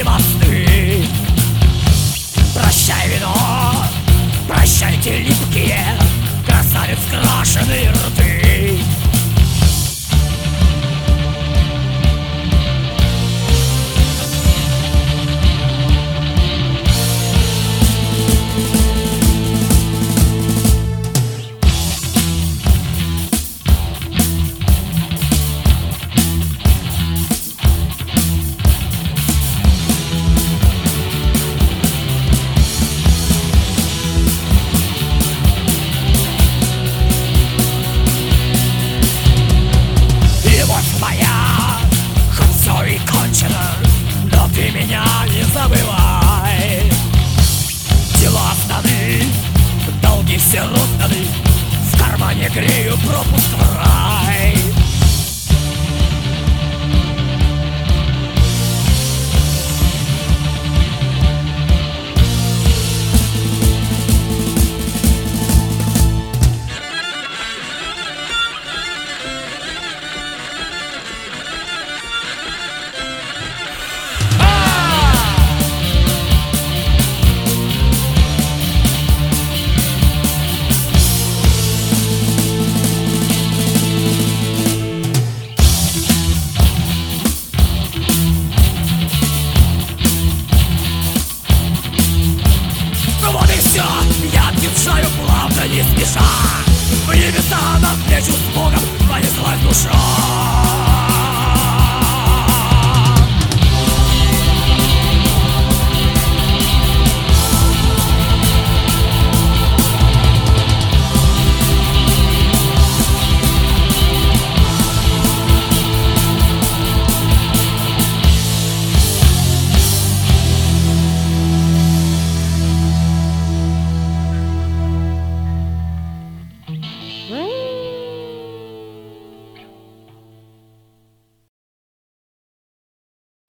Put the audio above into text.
и мосты. Прощай, вино, прощайте, липкие, красавиц крашеные рты. Но ты меня не забывай. Дела сданы, долги все розданы, в кармане грею пропуск в рай. Я отъезжаю плавно, не спеша. В небеса навстречу с Богом понеслась душа.